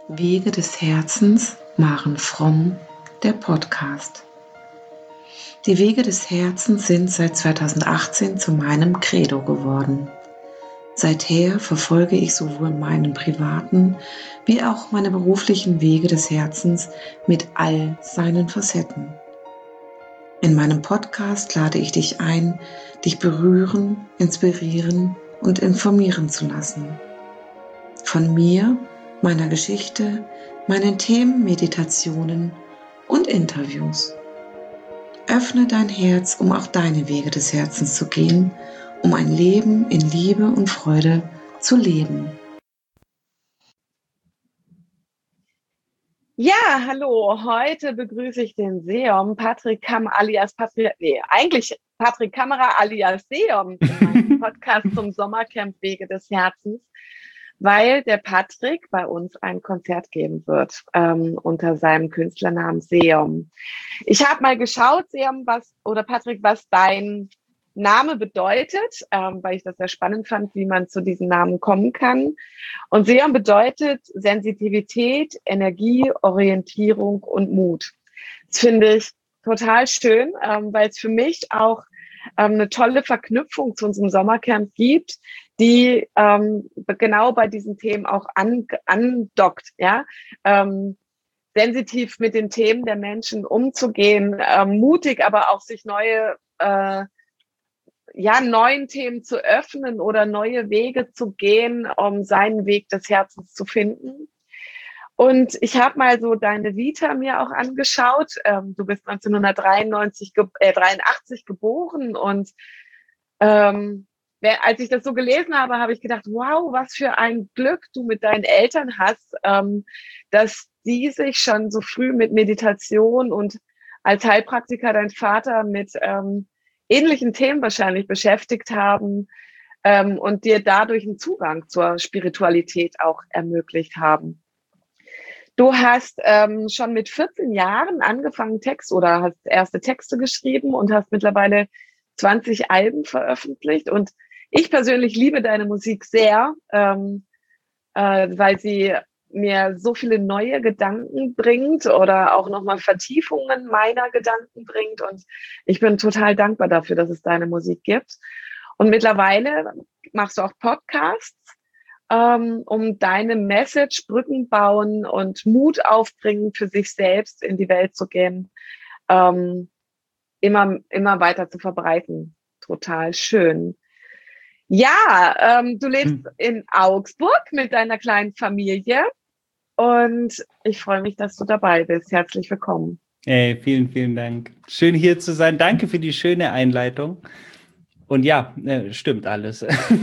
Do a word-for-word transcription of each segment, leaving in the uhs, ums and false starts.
Wege des Herzens, Maren Fromm, der Podcast. Die Wege des Herzens sind seit zweitausendachtzehn zu meinem Credo geworden. Seither verfolge ich sowohl meinen privaten wie auch meine beruflichen Wege des Herzens mit all seinen Facetten. In meinem Podcast lade ich dich ein, dich berühren, inspirieren und informieren zu lassen. Von mir, meiner Geschichte, meinen Themen, Meditationen und Interviews. Öffne dein Herz, um auf deine Wege des Herzens zu gehen, um ein Leben in Liebe und Freude zu leben. Ja, hallo, heute begrüße ich den Seom, Patrick Kam alias Patrick, nee, eigentlich Patrick Kammerer alias Seom in meinem Podcast zum Sommercamp Wege des Herzens, weil der Patrick bei uns ein Konzert geben wird ähm, unter seinem Künstlernamen Seom. Ich habe mal geschaut, Seom, was oder Patrick, was dein Name bedeutet, ähm, weil ich das sehr spannend fand, wie man zu diesem Namen kommen kann. Und Seom bedeutet Sensitivität, Energie, Orientierung und Mut. Das finde ich total schön, ähm, weil es für mich auch ähm, eine tolle Verknüpfung zu unserem Sommercamp gibt, die ähm, genau bei diesen Themen auch an, andockt, ja, ähm, sensitiv mit den Themen der Menschen umzugehen, ähm, mutig, aber auch sich neue, äh, ja, neuen Themen zu öffnen oder neue Wege zu gehen, um seinen Weg des Herzens zu finden. Und ich habe mal so deine Vita mir auch angeschaut. Ähm, du bist neunzehnhundertdreiundneunzig, äh, dreiundachtzig geboren und ähm, als ich das so gelesen habe, habe ich gedacht, wow, was für ein Glück du mit deinen Eltern hast, ähm, dass die sich schon so früh mit Meditation und als Heilpraktiker dein Vater mit ähm, ähnlichen Themen wahrscheinlich beschäftigt haben ähm, und dir dadurch einen Zugang zur Spiritualität auch ermöglicht haben. Du hast ähm, schon mit vierzehn Jahren angefangen, Text oder hast erste Texte geschrieben und hast mittlerweile zwanzig Alben veröffentlicht. Und ich persönlich liebe deine Musik sehr, ähm, äh, weil sie mir so viele neue Gedanken bringt oder auch nochmal Vertiefungen meiner Gedanken bringt. Und ich bin total dankbar dafür, dass es deine Musik gibt. Und mittlerweile machst du auch Podcasts, ähm, um deine Message, Brücken bauen und Mut aufbringen, für sich selbst in die Welt zu gehen, ähm, immer, immer weiter zu verbreiten. Total schön. Ja, ähm, du lebst hm. in Augsburg mit deiner kleinen Familie und ich freue mich, dass du dabei bist. Herzlich willkommen. Hey, vielen, vielen Dank. Schön hier zu sein. Danke für die schöne Einleitung. Und ja, stimmt alles.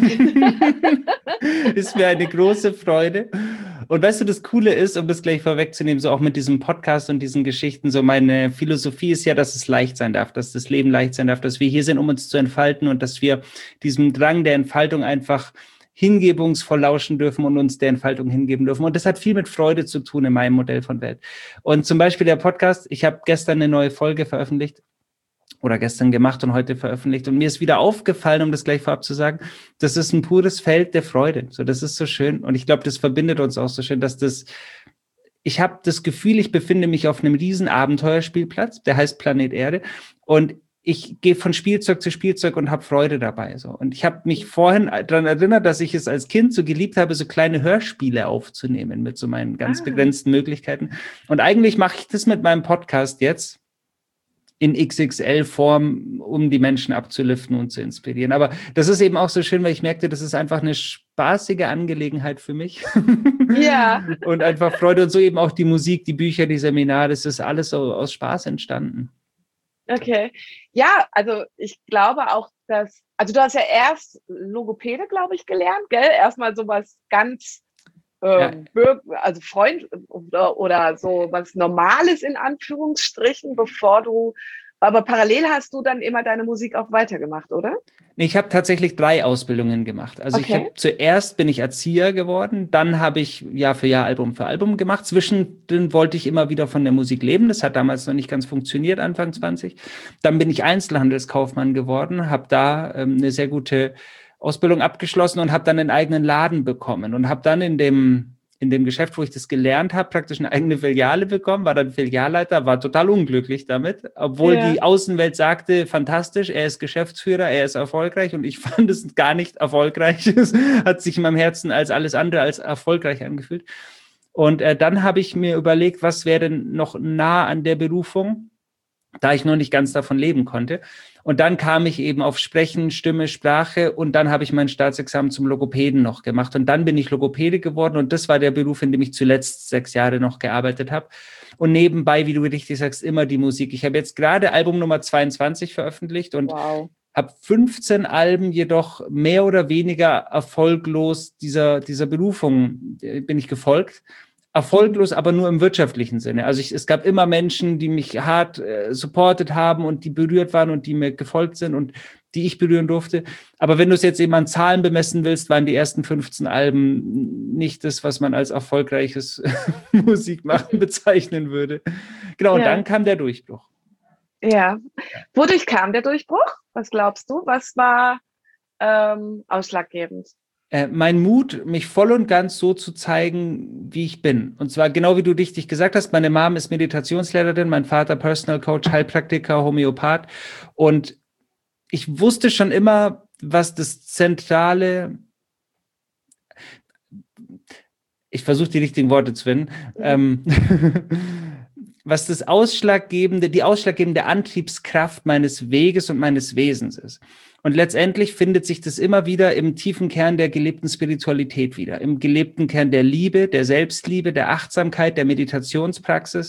Ist mir eine große Freude. Und weißt du, das Coole ist, um das gleich vorwegzunehmen, so auch mit diesem Podcast und diesen Geschichten, so meine Philosophie ist ja, dass es leicht sein darf, dass das Leben leicht sein darf, dass wir hier sind, um uns zu entfalten und dass wir diesem Drang der Entfaltung einfach hingebungsvoll lauschen dürfen und uns der Entfaltung hingeben dürfen. Und das hat viel mit Freude zu tun in meinem Modell von Welt. Und zum Beispiel der Podcast, ich habe gestern eine neue Folge veröffentlicht, oder gestern gemacht und heute veröffentlicht. Und mir ist wieder aufgefallen, um das gleich vorab zu sagen, das ist ein pures Feld der Freude. So, das ist so schön. Und ich glaube, das verbindet uns auch so schön, dass das, ich habe das Gefühl, ich befinde mich auf einem riesen Abenteuerspielplatz, der heißt Planet Erde. Und ich gehe von Spielzeug zu Spielzeug und habe Freude dabei. So. Und ich habe mich vorhin daran erinnert, dass ich es als Kind so geliebt habe, so kleine Hörspiele aufzunehmen mit so meinen ganz ah. begrenzten Möglichkeiten. Und eigentlich mache ich das mit meinem Podcast jetzt in X X L-Form, um die Menschen abzuliften und zu inspirieren. Aber das ist eben auch so schön, weil ich merkte, das ist einfach eine spaßige Angelegenheit für mich. Ja. Und einfach Freude und so eben auch die Musik, die Bücher, die Seminare, das ist alles so aus Spaß entstanden. Okay. Ja, also ich glaube auch, dass, also du hast ja erst Logopäde, glaube ich, gelernt, gell? Erstmal sowas ganz Ähm, ja. also Freund oder, oder so was Normales in Anführungsstrichen, bevor du, aber parallel hast du dann immer deine Musik auch weitergemacht, oder? Ich habe tatsächlich drei Ausbildungen gemacht. Also okay. ich habe zuerst bin ich Erzieher geworden, dann habe ich Jahr für Jahr Album für Album gemacht. Zwischendrin wollte ich immer wieder von der Musik leben. Das hat damals noch nicht ganz funktioniert, Anfang zwanzig. Dann bin ich Einzelhandelskaufmann geworden, habe da ähm, eine sehr gute Ausbildung abgeschlossen und habe dann einen eigenen Laden bekommen und habe dann in dem in dem Geschäft, wo ich das gelernt habe, praktisch eine eigene Filiale bekommen, war dann Filialleiter, war total unglücklich damit, obwohl ja. die Außenwelt sagte, fantastisch, er ist Geschäftsführer, er ist erfolgreich und ich fand es gar nicht erfolgreich. Es hat sich in meinem Herzen als alles andere als erfolgreich angefühlt. Und äh, dann habe ich mir überlegt, was wäre denn noch nah an der Berufung, da ich noch nicht ganz davon leben konnte. Und dann kam ich eben auf Sprechen, Stimme, Sprache und dann habe ich mein Staatsexamen zum Logopäden noch gemacht. Und dann bin ich Logopäde geworden und das war der Beruf, in dem ich zuletzt sechs Jahre noch gearbeitet habe. Und nebenbei, wie du richtig sagst, immer die Musik. Ich habe jetzt gerade Album Nummer zweiundzwanzig veröffentlicht und wow. habe fünfzehn Alben jedoch mehr oder weniger erfolglos dieser, dieser Berufung bin ich gefolgt. Erfolglos, aber nur im wirtschaftlichen Sinne. Also ich, es gab immer Menschen, die mich hart äh, supportet haben und die berührt waren und die mir gefolgt sind und die ich berühren durfte. Aber wenn du es jetzt eben an Zahlen bemessen willst, waren die ersten fünfzehn Alben nicht das, was man als erfolgreiches Musikmachen bezeichnen würde. Genau, und ja. dann kam der Durchbruch. Ja. Wodurch kam der Durchbruch? Was glaubst du? Was war ähm, ausschlaggebend? Äh, mein Mut, mich voll und ganz so zu zeigen, wie ich bin. Und zwar genau wie du richtig gesagt hast, meine Mom ist Meditationslehrerin, mein Vater Personal Coach, Heilpraktiker, Homöopath. Und ich wusste schon immer, was das zentrale, ich versuche die richtigen Worte zu finden, ähm, was das ausschlaggebende, die ausschlaggebende Antriebskraft meines Weges und meines Wesens ist. Und letztendlich findet sich das immer wieder im tiefen Kern der gelebten Spiritualität wieder, im gelebten Kern der Liebe, der Selbstliebe, der Achtsamkeit, der Meditationspraxis,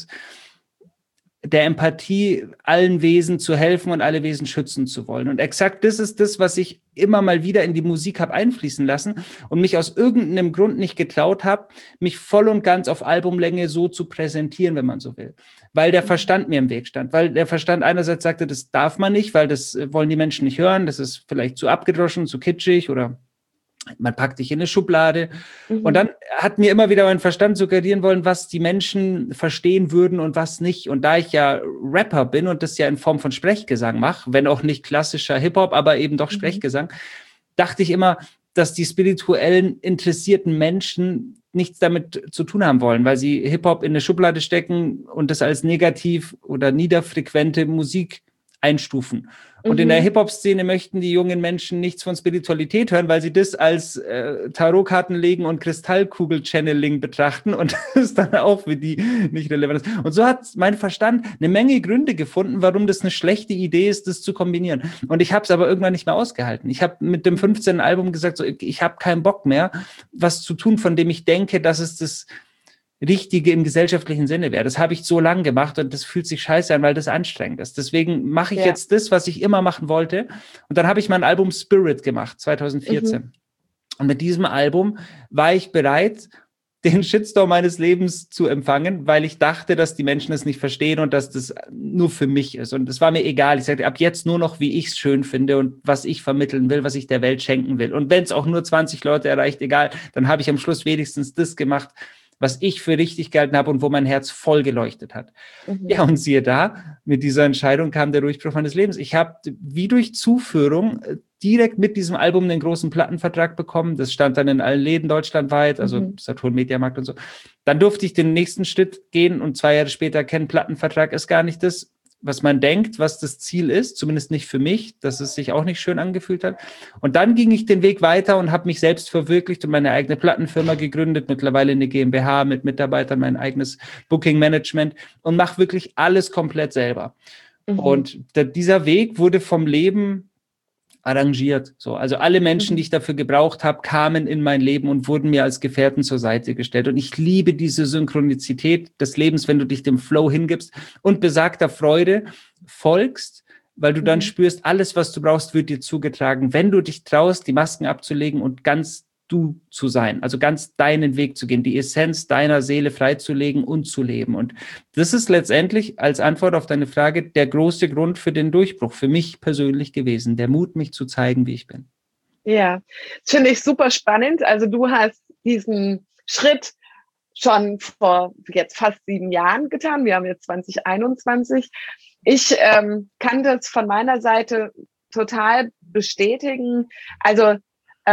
der Empathie, allen Wesen zu helfen und alle Wesen schützen zu wollen. Und exakt das ist das, was ich immer mal wieder in die Musik habe einfließen lassen und mich aus irgendeinem Grund nicht getraut habe, mich voll und ganz auf Albumlänge so zu präsentieren, wenn man so will. Weil der Verstand mir im Weg stand. Weil der Verstand einerseits sagte, das darf man nicht, weil das wollen die Menschen nicht hören, das ist vielleicht zu abgedroschen, zu kitschig oder man packt dich in eine Schublade. Mhm. Und dann hat mir immer wieder mein Verstand suggerieren wollen, was die Menschen verstehen würden und was nicht. Und da ich ja Rapper bin und das ja in Form von Sprechgesang mache, wenn auch nicht klassischer Hip-Hop, aber eben doch mhm. Sprechgesang, dachte ich immer, dass die spirituellen, interessierten Menschen nichts damit zu tun haben wollen, weil sie Hip-Hop in eine Schublade stecken und das als negativ oder niederfrequente Musik einstufen. Und mhm. in der Hip-Hop-Szene möchten die jungen Menschen nichts von Spiritualität hören, weil sie das als äh, Tarotkarten legen und Kristallkugel-Channeling betrachten und das ist dann auch für die nicht relevant ist. Und so hat mein Verstand eine Menge Gründe gefunden, warum das eine schlechte Idee ist, das zu kombinieren. Und ich habe es aber irgendwann nicht mehr ausgehalten. Ich habe mit dem fünfzehnten Album gesagt, so, ich habe keinen Bock mehr, was zu tun, von dem ich denke, dass es das Richtige im gesellschaftlichen Sinne wäre. Das habe ich so lange gemacht und das fühlt sich scheiße an, weil das anstrengend ist. Deswegen mache ich ja. jetzt das, was ich immer machen wollte. Und dann habe ich mein Album Spirit gemacht, zwanzig vierzehn. Mhm. Und mit diesem Album war ich bereit, den Shitstorm meines Lebens zu empfangen, weil ich dachte, dass die Menschen es nicht verstehen und dass das nur für mich ist. Und es war mir egal. Ich sagte, ab jetzt nur noch, wie ich es schön finde und was ich vermitteln will, was ich der Welt schenken will. Und wenn es auch nur zwanzig Leute erreicht, egal, dann habe ich am Schluss wenigstens das gemacht, was ich für richtig gehalten habe und wo mein Herz voll geleuchtet hat. Mhm. Ja, und siehe da, mit dieser Entscheidung kam der Durchbruch meines Lebens. Ich habe wie durch Zuführung direkt mit diesem Album einen großen Plattenvertrag bekommen. Das stand dann in allen Läden deutschlandweit, also mhm. Saturn, Mediamarkt und so. Dann durfte ich den nächsten Schritt gehen und zwei Jahre später kennen, Plattenvertrag ist gar nicht das, was man denkt, was das Ziel ist, zumindest nicht für mich, dass es sich auch nicht schön angefühlt hat. Und dann ging ich den Weg weiter und habe mich selbst verwirklicht und meine eigene Plattenfirma gegründet, mittlerweile eine GmbH mit Mitarbeitern, mein eigenes Booking-Management und mache wirklich alles komplett selber. Mhm. Und der, dieser Weg wurde vom Leben arrangiert. So, also alle Menschen, die ich dafür gebraucht habe, kamen in mein Leben und wurden mir als Gefährten zur Seite gestellt. Und ich liebe diese Synchronizität des Lebens, wenn du dich dem Flow hingibst und besagter Freude folgst, weil du dann mhm. spürst, alles, was du brauchst, wird dir zugetragen, wenn du dich traust, die Masken abzulegen und ganz du zu sein, also ganz deinen Weg zu gehen, die Essenz deiner Seele freizulegen und zu leben. Und das ist letztendlich als Antwort auf deine Frage der große Grund für den Durchbruch, für mich persönlich gewesen, der Mut, mich zu zeigen, wie ich bin. Ja, das finde ich super spannend. Also du hast diesen Schritt schon vor jetzt fast sieben Jahren getan. Wir haben jetzt zwanzig einundzwanzig. Ich ähm, kann das von meiner Seite total bestätigen. Also ähm,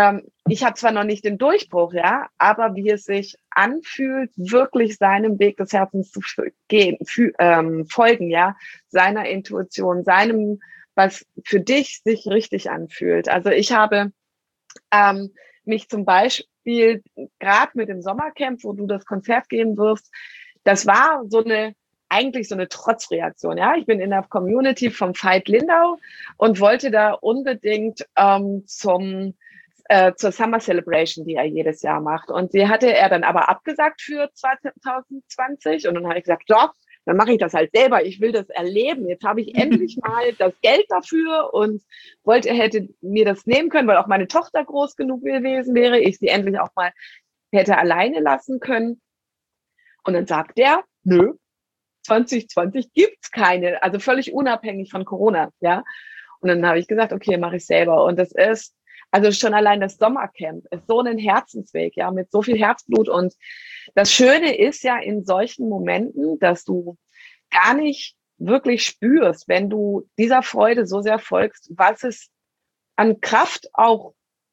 ich habe zwar noch nicht den Durchbruch, ja, aber wie es sich anfühlt, wirklich seinem Weg des Herzens zu gehen, für, ähm, folgen, ja, seiner Intuition, seinem, was für dich sich richtig anfühlt. Also ich habe ähm, mich zum Beispiel gerade mit dem Sommercamp, wo du das Konzert geben wirst, das war so eine eigentlich so eine Trotzreaktion. Ja, ich bin in der Community vom Veit Lindau und wollte da unbedingt ähm, zum äh, zur Summer Celebration, die er jedes Jahr macht. Und die hatte er dann aber abgesagt für zwanzig zwanzig. Und dann habe ich gesagt, doch, dann mache ich das halt selber. Ich will das erleben. Jetzt habe ich endlich mal das Geld dafür und wollte, hätte mir das nehmen können, weil auch meine Tochter groß genug gewesen wäre. Ich sie endlich auch mal hätte alleine lassen können. Und dann sagt er, nö, zwanzig zwanzig gibt's keine, also völlig unabhängig von Corona, ja. Und dann habe ich gesagt, okay, mache ich selber. Und das ist, also schon allein das Sommercamp ist so ein Herzensweg, ja, mit so viel Herzblut. Und das Schöne ist ja in solchen Momenten, dass du gar nicht wirklich spürst, wenn du dieser Freude so sehr folgst, was es an Kraft auch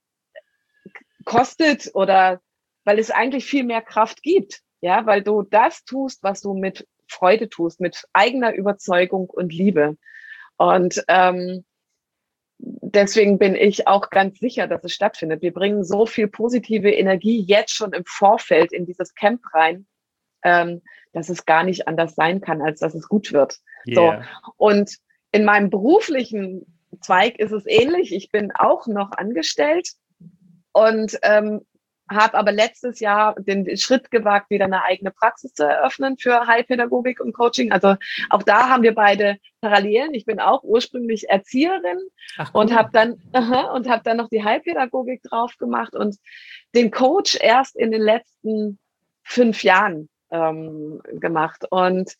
kostet oder weil es eigentlich viel mehr Kraft gibt, ja, weil du das tust, was du mit Freude tust, mit eigener Überzeugung und Liebe. Und ähm, deswegen bin ich auch ganz sicher, dass es stattfindet. Wir bringen so viel positive Energie jetzt schon im Vorfeld in dieses Camp rein, ähm, dass es gar nicht anders sein kann, als dass es gut wird. Yeah. So. Und in meinem beruflichen Zweig ist es ähnlich. Ich bin auch noch angestellt und ähm, habe aber letztes Jahr den Schritt gewagt, wieder eine eigene Praxis zu eröffnen für Heilpädagogik und Coaching. Also auch da haben wir beide Parallelen. Ich bin auch ursprünglich Erzieherin. Ach, cool. und habe dann uh, und habe dann noch die Heilpädagogik drauf gemacht und den Coach erst in den letzten fünf Jahren ähm, gemacht. Und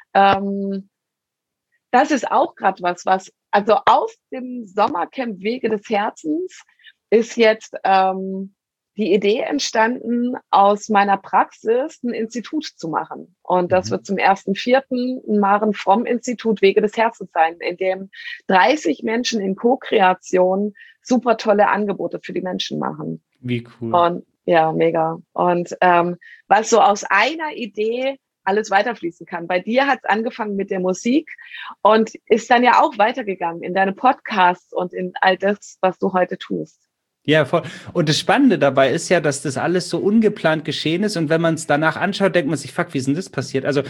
ähm, das ist auch gerade was, was also aus dem Sommercamp Wege des Herzens ist jetzt ähm, die Idee entstanden, aus meiner Praxis ein Institut zu machen. Und das mhm. wird zum ersten Vierten ein Maren Fromm Institut Wege des Herzens sein, in dem dreißig Menschen in Co-Kreation super tolle Angebote für die Menschen machen. Wie cool. Und ja, mega. Und ähm, was so aus einer Idee alles weiterfließen kann. Bei dir hat es angefangen mit der Musik und ist dann ja auch weitergegangen in deine Podcasts und in all das, was du heute tust. Ja, voll. Und das Spannende dabei ist ja, dass das alles so ungeplant geschehen ist. Und wenn man es danach anschaut, denkt man sich, fuck, wie ist denn das passiert? Also,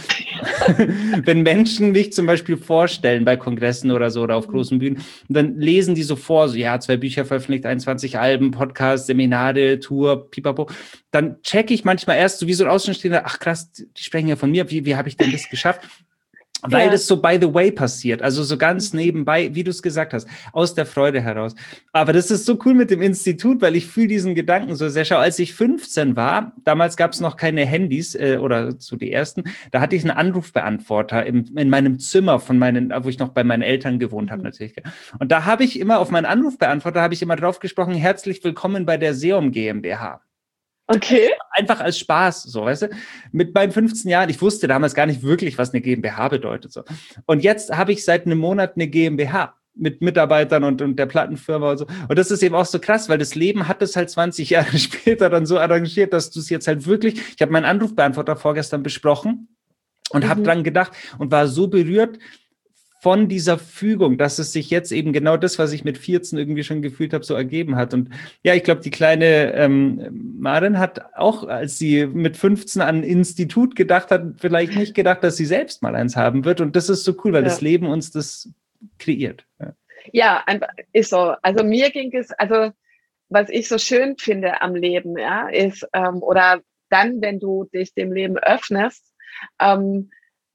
wenn Menschen mich zum Beispiel vorstellen bei Kongressen oder so oder auf großen Bühnen, dann lesen die so vor, so, ja, zwei Bücher veröffentlicht, einundzwanzig Alben, Podcast, Seminare, Tour, pipapo. Dann checke ich manchmal erst so wie so ein Außenstehender, ach krass, die sprechen ja von mir, wie, wie habe ich denn das geschafft? Weil ja. das so by the way passiert, also so ganz nebenbei, wie du es gesagt hast, aus der Freude heraus. Aber das ist so cool mit dem Institut, weil ich fühle diesen Gedanken so sehr. Schau, als ich fünfzehn war, damals gab es noch keine Handys äh, oder so die ersten, da hatte ich einen Anrufbeantworter im, in meinem Zimmer von meinen, wo ich noch bei meinen Eltern gewohnt habe natürlich. Und da habe ich immer auf meinen Anrufbeantworter habe ich immer drauf gesprochen, herzlich willkommen bei der Seom GmbH. Okay. Einfach als Spaß, so, weißt du. Mit meinen fünfzehn Jahren, ich wusste damals gar nicht wirklich, was eine GmbH bedeutet, so. Und jetzt habe ich seit einem Monat eine GmbH mit Mitarbeitern und, und der Plattenfirma und so. Und das ist eben auch so krass, weil das Leben hat es halt zwanzig Jahre später dann so arrangiert, dass du es jetzt halt wirklich, ich habe meinen Anrufbeantworter vorgestern besprochen und mhm. habe dran gedacht und war so berührt von dieser Fügung, dass es sich jetzt eben genau das, was ich mit vierzehn irgendwie schon gefühlt habe, so ergeben hat. Und ja, ich glaube, die kleine ähm, Maren hat auch, als sie mit fünfzehn an ein Institut gedacht hat, vielleicht nicht gedacht, dass sie selbst mal eins haben wird. Und das ist so cool, weil ja. das Leben uns das kreiert. Ja, ja, ist so. Also mir ging es, also was ich so schön finde am Leben, ja, ist, ähm, oder dann, wenn du dich dem Leben öffnest, ähm,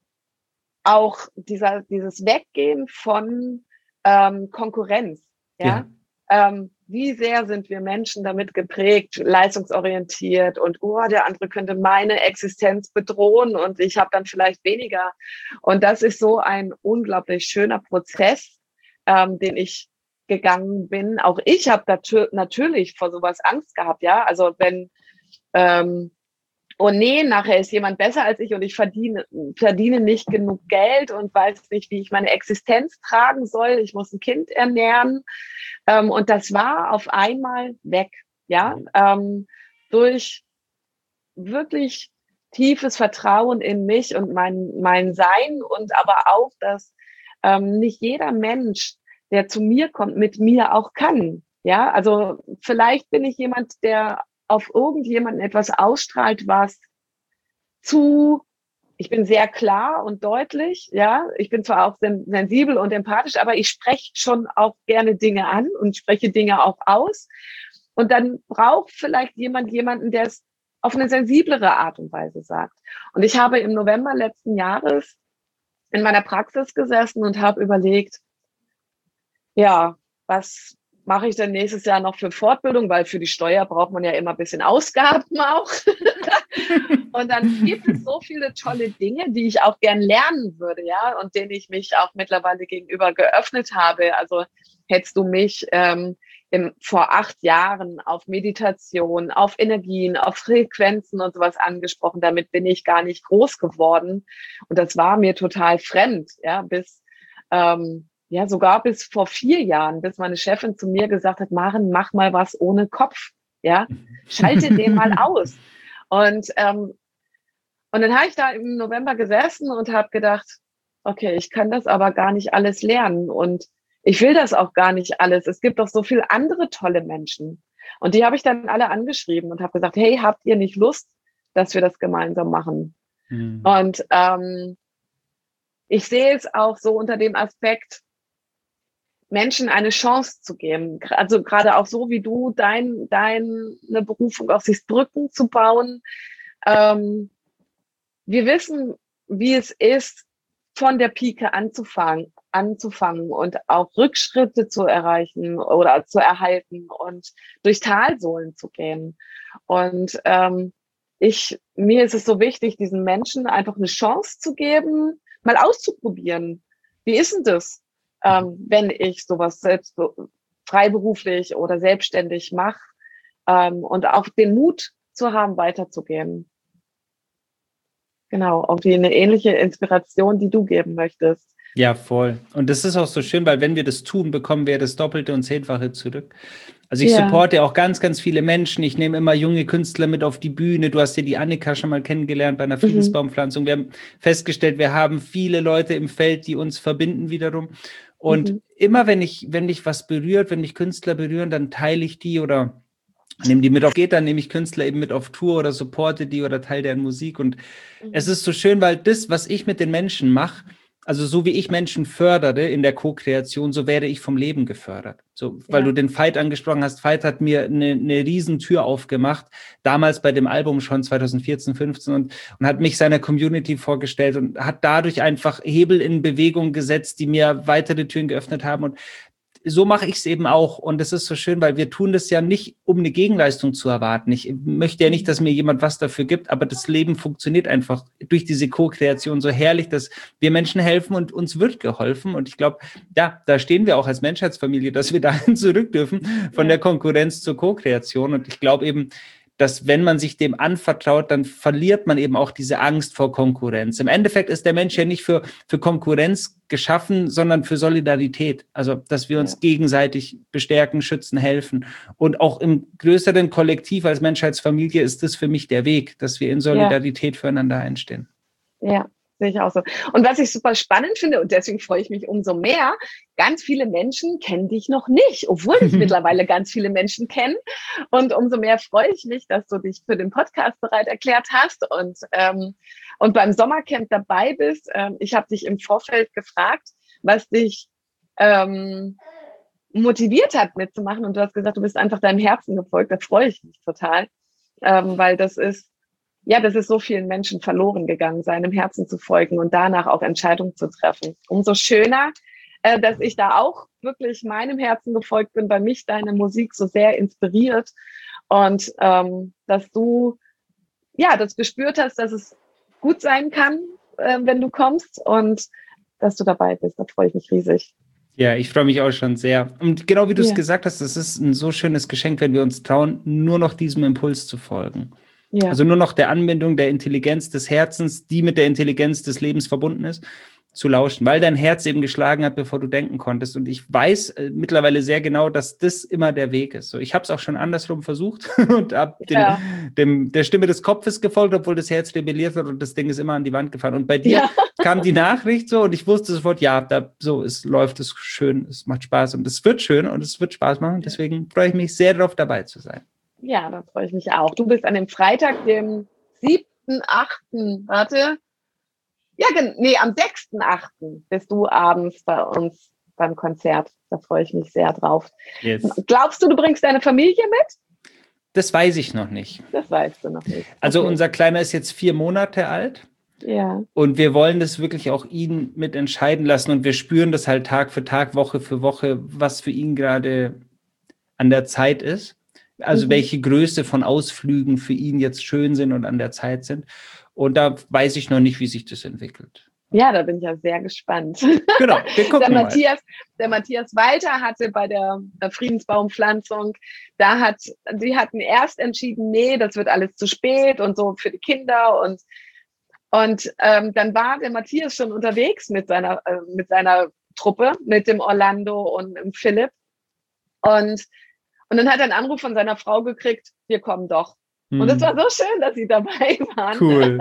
auch dieser, dieses Weggehen von ähm, Konkurrenz, ja. ja. Ähm, wie sehr sind wir Menschen damit geprägt, leistungsorientiert und, oh, der andere könnte meine Existenz bedrohen und ich habe dann vielleicht weniger. Und das ist so ein unglaublich schöner Prozess, ähm, den ich gegangen bin. Auch ich habe nat- natürlich vor sowas Angst gehabt, ja. Also wenn ähm, oh nee, nachher ist jemand besser als ich und ich verdiene, verdiene nicht genug Geld und weiß nicht, wie ich meine Existenz tragen soll. Ich muss ein Kind ernähren. Ähm, und das war auf einmal weg. ja, ähm, durch wirklich tiefes Vertrauen in mich und mein, mein Sein und aber auch, dass ähm, nicht jeder Mensch, der zu mir kommt, mit mir auch kann. Ja, also vielleicht bin ich jemand, der auf irgendjemanden etwas ausstrahlt, was zu, ich bin sehr klar und deutlich, ja, ich bin zwar auch sen- sensibel und empathisch, aber ich spreche schon auch gerne Dinge an und spreche Dinge auch aus. Und dann braucht vielleicht jemand jemanden, der es auf eine sensiblere Art und Weise sagt. Und ich habe im November letzten Jahres in meiner Praxis gesessen und habe überlegt, ja, was mache ich denn nächstes Jahr noch für Fortbildung? Weil für die Steuer braucht man ja immer ein bisschen Ausgaben auch. Und dann gibt es so viele tolle Dinge, die ich auch gern lernen würde, ja, und denen ich mich auch mittlerweile gegenüber geöffnet habe. Also hättest du mich ähm, im, vor acht Jahren auf Meditation, auf Energien, auf Frequenzen und sowas angesprochen. Damit bin ich gar nicht groß geworden. Und das war mir total fremd, ja, bis ähm, ja, sogar bis vor vier Jahren, bis meine Chefin zu mir gesagt hat, Maren, mach mal was ohne Kopf, ja, schalte den mal aus. Und, ähm, und dann habe ich da im November gesessen und habe gedacht, okay, ich kann das aber gar nicht alles lernen und ich will das auch gar nicht alles. Es gibt doch so viele andere tolle Menschen. Und die habe ich dann alle angeschrieben und habe gesagt, hey, habt ihr nicht Lust, dass wir das gemeinsam machen? Mhm. Und ähm, ich sehe es auch so unter dem Aspekt, Menschen eine Chance zu geben. Also gerade auch so wie du dein, deine Berufung auch siehst, Brücken zu bauen. Ähm, wir wissen, wie es ist, von der Pike anzufangen, anzufangen und auch Rückschritte zu erreichen oder zu erhalten und durch Talsohlen zu gehen. Und ähm, ich, mir ist es so wichtig, diesen Menschen einfach eine Chance zu geben, mal auszuprobieren. Wie ist denn das? Ähm, wenn ich sowas selbst so freiberuflich oder selbstständig mache ähm, und auch den Mut zu haben, weiterzugehen. Genau, irgendwie eine ähnliche Inspiration, die du geben möchtest. Ja, voll. Und das ist auch so schön, weil wenn wir das tun, bekommen wir das Doppelte und Zehnfache zurück. Also ich ja. supporte auch ganz, ganz viele Menschen. Ich nehme immer junge Künstler mit auf die Bühne. Du hast ja die Annika schon mal kennengelernt bei einer Friedensbaumpflanzung. Mhm. Wir haben festgestellt, wir haben viele Leute im Feld, die uns verbinden wiederum. Und mhm. immer wenn ich, wenn mich was berührt, wenn mich Künstler berühren, dann teile ich die oder nehme die mit auf, geht, dann nehme ich Künstler eben mit auf Tour oder supporte die oder teile deren Musik. Und mhm. es ist so schön, weil das, was ich mit den Menschen mache, also so wie ich Menschen fördere in der Co-Kreation, so werde ich vom Leben gefördert. So, weil ja. du den Veit angesprochen hast. Veit hat mir eine, eine Riesentür aufgemacht, damals bei dem Album schon zwanzig vierzehn, fünfzehn und, und hat mich seiner Community vorgestellt und hat dadurch einfach Hebel in Bewegung gesetzt, die mir weitere Türen geöffnet haben. Und so mache ich es eben auch. Und es ist so schön, weil wir tun das ja nicht, um eine Gegenleistung zu erwarten. Ich möchte ja nicht, dass mir jemand was dafür gibt, aber das Leben funktioniert einfach durch diese Co-Kreation so herrlich, dass wir Menschen helfen und uns wird geholfen. Und ich glaube, ja, da stehen wir auch als Menschheitsfamilie, dass wir dahin zurück dürfen von der Konkurrenz zur Co-Kreation. Und ich glaube eben, dass wenn man sich dem anvertraut, dann verliert man eben auch diese Angst vor Konkurrenz. Im Endeffekt ist der Mensch ja nicht für, für Konkurrenz geschaffen, sondern für Solidarität. Also, dass wir uns ja. gegenseitig bestärken, schützen, helfen. Und auch im größeren Kollektiv als Menschheitsfamilie ist das für mich der Weg, dass wir in Solidarität ja. füreinander einstehen. Ja. Sehe ich auch so. Und was ich super spannend finde, und deswegen freue ich mich umso mehr, ganz viele Menschen kennen dich noch nicht, obwohl ich mittlerweile ganz viele Menschen kenne. Und umso mehr freue ich mich, dass du dich für den Podcast bereit erklärt hast und, ähm, und beim Sommercamp dabei bist. Ähm, ich habe dich im Vorfeld gefragt, was dich ähm, motiviert hat, mitzumachen. Und du hast gesagt, du bist einfach deinem Herzen gefolgt. Da freue ich mich total, ähm, weil das ist Ja, das ist so vielen Menschen verloren gegangen, seinem Herzen zu folgen und danach auch Entscheidungen zu treffen. Umso schöner, äh, dass ich da auch wirklich meinem Herzen gefolgt bin, weil mich deine Musik so sehr inspiriert und ähm, dass du ja das gespürt hast, dass es gut sein kann, äh, wenn du kommst und dass du dabei bist. Da freue ich mich riesig. Ja, ich freue mich auch schon sehr. Und genau wie du es ja. gesagt hast, es ist ein so schönes Geschenk, wenn wir uns trauen, nur noch diesem Impuls zu folgen. Ja. Also nur noch der Anbindung der Intelligenz des Herzens, die mit der Intelligenz des Lebens verbunden ist, zu lauschen, weil dein Herz eben geschlagen hat, bevor du denken konntest. Und ich weiß äh, mittlerweile sehr genau, dass das immer der Weg ist. So, ich habe es auch schon andersrum versucht und habe Ja. dem, dem, der Stimme des Kopfes gefolgt, obwohl das Herz rebelliert wird und das Ding ist immer an die Wand gefahren. Und bei dir Ja. kam die Nachricht so und ich wusste sofort, ja, da, so, es läuft, es schön, es macht Spaß und es wird schön und es wird Spaß machen. Deswegen freue ich mich sehr darauf, dabei zu sein. Ja, da freue ich mich auch. Du bist an dem Freitag, dem siebten achten warte, ja, nee, am sechsten achten bist du abends bei uns beim Konzert. Da freue ich mich sehr drauf. Yes. Glaubst du, du bringst deine Familie mit? Das weiß ich noch nicht. Das weißt du noch nicht. Also okay. Unser Kleiner ist jetzt vier Monate alt. Ja. Und wir wollen das wirklich auch ihn mit entscheiden lassen und wir spüren das halt Tag für Tag, Woche für Woche, was für ihn gerade an der Zeit ist. Also mhm. welche Größe von Ausflügen für ihn jetzt schön sind und an der Zeit sind. Und da weiß ich noch nicht, wie sich das entwickelt. Ja, da bin ich ja sehr gespannt. Genau, wir gucken der mal. Matthias, der Matthias Walter hatte bei der, der Friedensbaumpflanzung, da hat, sie hatten erst entschieden, nee, das wird alles zu spät und so für die Kinder und Und ähm, dann war der Matthias schon unterwegs mit seiner, äh, mit seiner Truppe, mit dem Orlando und dem Philipp. Und, und dann hat er einen Anruf von seiner Frau gekriegt, wir kommen doch. Hm. Und es war so schön, dass sie dabei waren. Cool.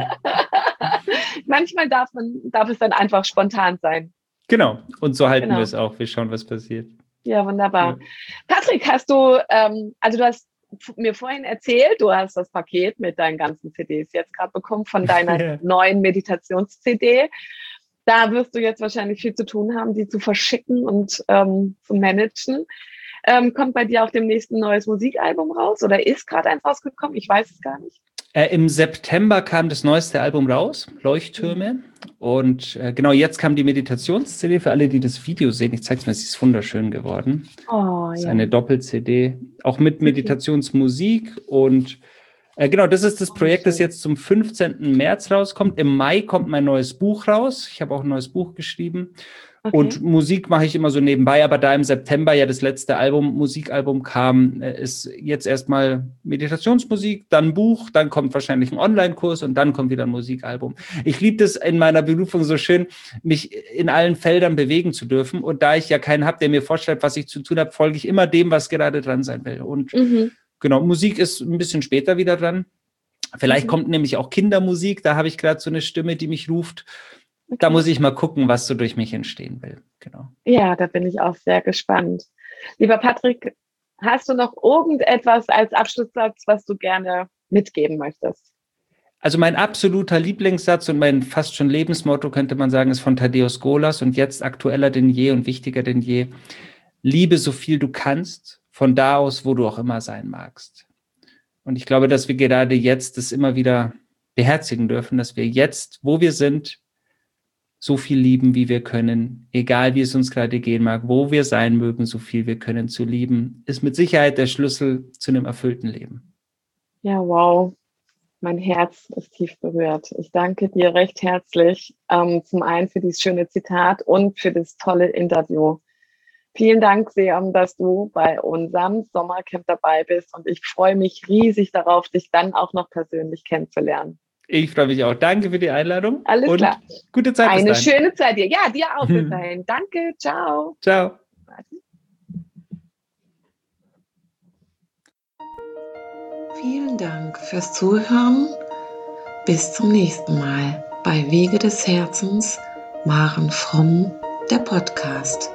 Manchmal darf man, darf es dann einfach spontan sein. Genau. Und so halten genau. wir es auch. Wir schauen, was passiert. Ja, wunderbar. Ja. Patrick, hast du, ähm, also du hast mir vorhin erzählt, du hast das Paket mit deinen ganzen C Ds jetzt gerade bekommen von deiner yeah. neuen Meditations-C D. Da wirst du jetzt wahrscheinlich viel zu tun haben, die zu verschicken und ähm, zu managen. Ähm, kommt bei dir auch demnächst ein neues Musikalbum raus oder ist gerade eins rausgekommen? Ich weiß es gar nicht. Äh, Im September kam das neueste Album raus, Leuchttürme. Und äh, genau jetzt kam die Meditations-C D für alle, die das Video sehen. Ich zeige es mal, sie ist wunderschön geworden. Oh, das ist ja. eine Doppel-C D, auch mit Meditationsmusik. Und äh, genau, das ist das Projekt, das jetzt zum fünfzehnten März rauskommt. Im Mai kommt mein neues Buch raus. Ich habe auch ein neues Buch geschrieben. Okay. Und Musik mache ich immer so nebenbei, aber da im September ja das letzte Album, Musikalbum kam, ist jetzt erstmal Meditationsmusik, dann Buch, dann kommt wahrscheinlich ein Online-Kurs und dann kommt wieder ein Musikalbum. Ich liebe das in meiner Berufung so schön, mich in allen Feldern bewegen zu dürfen und da ich ja keinen habe, der mir vorstellt, was ich zu tun habe, folge ich immer dem, was gerade dran sein will. Und mhm. genau, Musik ist ein bisschen später wieder dran. Vielleicht mhm. kommt nämlich auch Kindermusik, da habe ich gerade so eine Stimme, die mich ruft. Okay. Da muss ich mal gucken, was so durch mich entstehen will. Genau. Ja, da bin ich auch sehr gespannt. Lieber Patrick, hast du noch irgendetwas als Abschlusssatz, was du gerne mitgeben möchtest? Also mein absoluter Lieblingssatz und mein fast schon Lebensmotto, könnte man sagen, ist von Thaddäus Golas und jetzt aktueller denn je und wichtiger denn je. Liebe so viel du kannst, von da aus, wo du auch immer sein magst. Und ich glaube, dass wir gerade jetzt das immer wieder beherzigen dürfen, dass wir jetzt, wo wir sind, so viel lieben, wie wir können, egal wie es uns gerade gehen mag, wo wir sein mögen, so viel wir können zu lieben, ist mit Sicherheit der Schlüssel zu einem erfüllten Leben. Ja, wow. Mein Herz ist tief berührt. Ich danke dir recht herzlich, ähm, zum einen für dieses schöne Zitat und für das tolle Interview. Vielen Dank, Seom, dass du bei unserem Sommercamp dabei bist und ich freue mich riesig darauf, dich dann auch noch persönlich kennenzulernen. Ich freue mich auch. Danke für die Einladung. Alles und klar. Gute Zeit bis dahin. Eine dahin. schöne Zeit dir. Ja, dir auch bis dahin. Danke. Ciao. Ciao. Vielen Dank fürs Zuhören. Bis zum nächsten Mal bei Wege des Herzens, Maren Fromm, der Podcast.